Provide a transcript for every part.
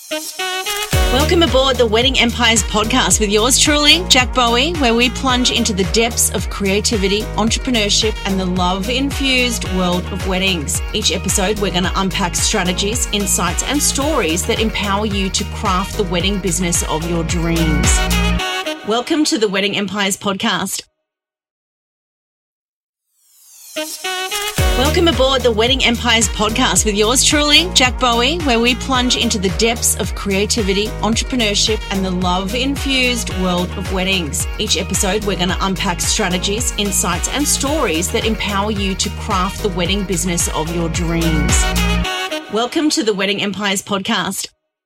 Welcome aboard the Wedding Empires podcast with yours truly, Jack Bowie, where we plunge into the depths of creativity, entrepreneurship, and the love-infused world of weddings. Each episode, we're going to unpack strategies, insights, and stories that empower you to craft the wedding business of your dreams. Welcome to the Wedding Empires podcast. Welcome aboard the Wedding Empires podcast with yours truly, Jack Bowie, where we plunge into the depths of creativity, entrepreneurship, and the love-infused world of weddings. Each episode, we're going to unpack strategies, insights, and stories that empower you to craft the wedding business of your dreams. Welcome to the Wedding Empires podcast.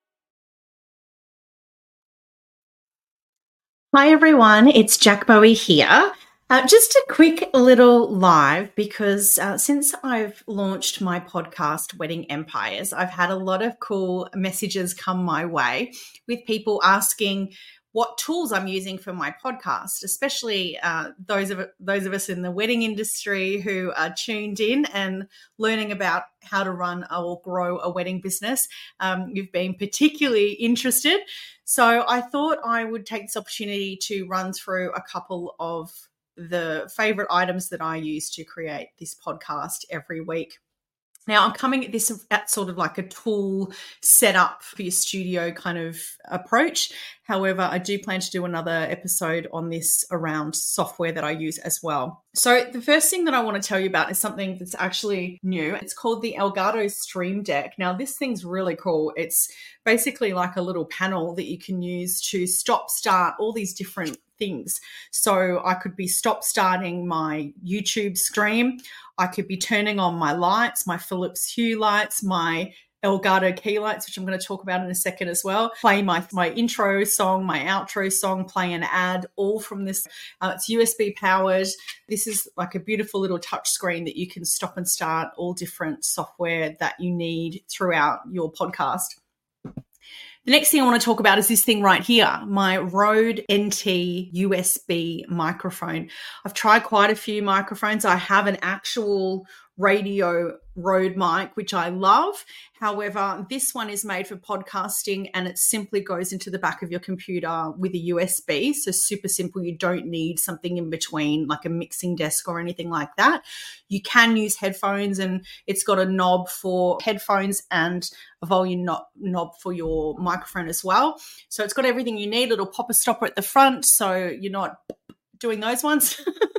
Hi, everyone. It's Jack Bowie here. Just a quick little live because since I've launched my podcast, Wedding Empires, I've had a lot of cool messages come my way with people asking what tools I'm using for my podcast, especially those of us in the wedding industry who are tuned in and learning about how to run or grow a wedding business. You've been particularly interested. So I thought I would take this opportunity to run through a couple of the favorite items that I use to create this podcast every week. Now, I'm coming at this at sort of like a tool setup for your studio kind of approach. However, I do plan to do another episode on this around software that I use as well. So the first thing that I want to tell you about is something that's actually new. It's called the Elgato Stream Deck. Now, this thing's really cool. It's basically like a little panel that you can use to stop, start all these different things. So I could be stop starting my YouTube stream. I could be turning on my lights, my Philips Hue lights, my Elgato key lights, which I'm going to talk about in a second as well. Play my intro song, my outro song, play an ad, all from this. It's USB powered. This is like a beautiful little touch screen that you can stop and start all different software that you need throughout your podcast. The next thing I want to talk about is this thing right here, my Rode NT USB microphone. I've tried quite a few microphones. I have an actual radio Rode mic, which I love. However, this one is made for podcasting and it simply goes into the back of your computer with a USB. So super simple. You don't need something in between like a mixing desk or anything like that. You can use headphones and it's got a knob for headphones and a volume knob for your microphone as well. So it's got everything you need. It'll pop a stopper at the front so you're not doing those ones.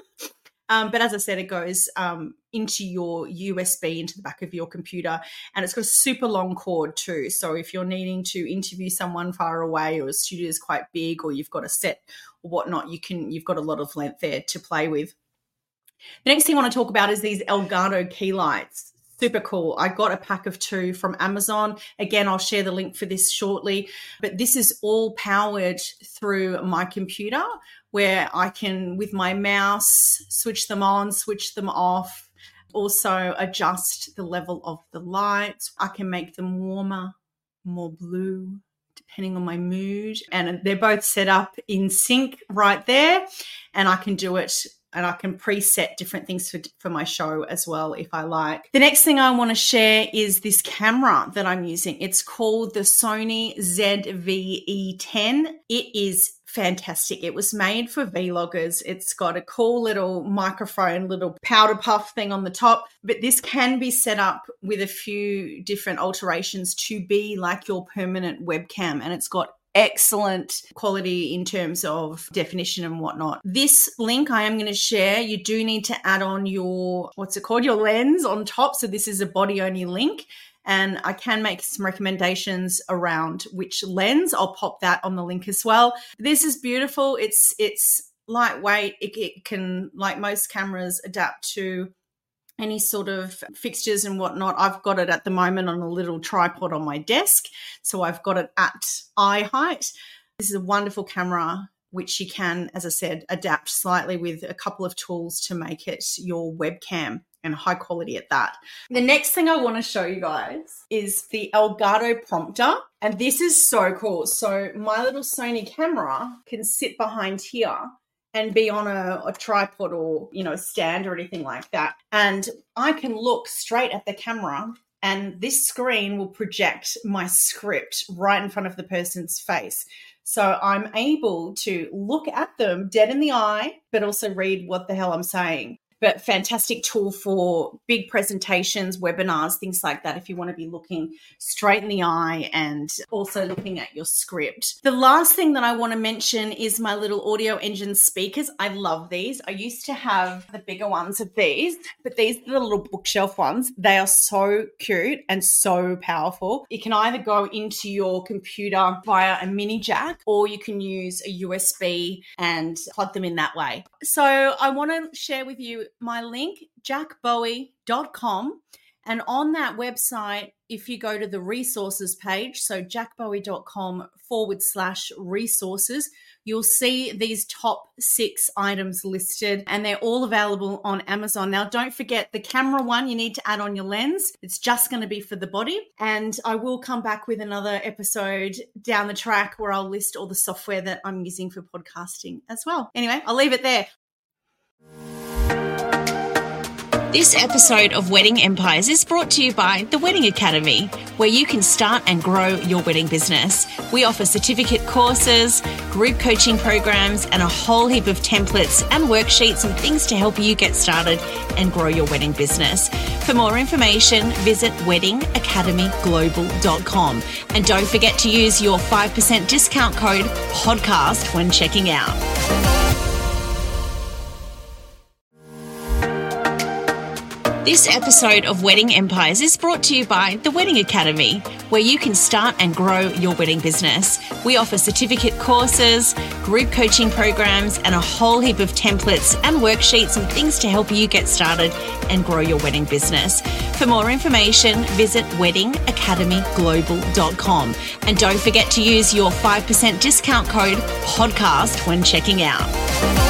But as I said, it goes into your USB, into the back of your computer, and it's got a super long cord too. So if you're needing to interview someone far away or a studio is quite big or you've got a set or whatnot, you've got a lot of length there to play with. The next thing I want to talk about is these Elgato key lights. Super cool. I got a pack of 2 from Amazon. Again, I'll share the link for this shortly, but this is all powered through my computer where I can, with my mouse, switch them on, switch them off, also adjust the level of the lights. I can make them warmer, more blue, depending on my mood. And they're both set up in sync right there, and I can do it. And I can preset different things for my show as well if I like. The next thing I want to share is this camera that I'm using. It's called the Sony ZV-E10. It is fantastic. It was made for vloggers. It's got a cool little microphone, little powder puff thing on the top, but this can be set up with a few different alterations to be like your permanent webcam, and it's got excellent quality in terms of definition and whatnot. This link I am going to share, you do need to add on your lens on top. So this is a body only link, and I can make some recommendations around which lens. I'll pop that on the link as well. This is beautiful. It's lightweight. It can, like most cameras, adapt to any sort of fixtures and whatnot. I've got it at the moment on a little tripod on my desk, so I've got it at eye height. This is a wonderful camera, which you can, as I said, adapt slightly with a couple of tools to make it your webcam, and high quality at that. The next thing I want to show you guys is the Elgato prompter, and this is so cool. So my little Sony camera can sit behind here and be on a tripod or, a stand or anything like that. And I can look straight at the camera and this screen will project my script right in front of the person's face. So I'm able to look at them dead in the eye, but also read what the hell I'm saying. But fantastic tool for big presentations, webinars, things like that, if you want to be looking straight in the eye and also looking at your script. The last thing that I want to mention is my little Audio Engine speakers. I love these. I used to have the bigger ones of these, but these are the little bookshelf ones. They are so cute and so powerful. You can either go into your computer via a mini jack, or you can use a USB and plug them in that way. So I want to share with you my link, jackbowie.com. And on that website, if you go to the resources page, so jackbowie.com/resources, you'll see these top 6 items listed, and they're all available on Amazon. Now, don't forget the camera one, you need to add on your lens. It's just going to be for the body. And I will come back with another episode down the track where I'll list all the software that I'm using for podcasting as well. Anyway, I'll leave it there. This episode of Wedding Empires is brought to you by The Wedding Academy, where you can start and grow your wedding business. We offer certificate courses, group coaching programs, and a whole heap of templates and worksheets and things to help you get started and grow your wedding business. For more information, visit weddingacademyglobal.com. And don't forget to use your 5% discount code PODCAST when checking out. This episode of Wedding Empires is brought to you by The Wedding Academy, where you can start and grow your wedding business. We offer certificate courses, group coaching programs, and a whole heap of templates and worksheets and things to help you get started and grow your wedding business. For more information, visit weddingacademyglobal.com. And don't forget to use your 5% discount code PODCAST when checking out.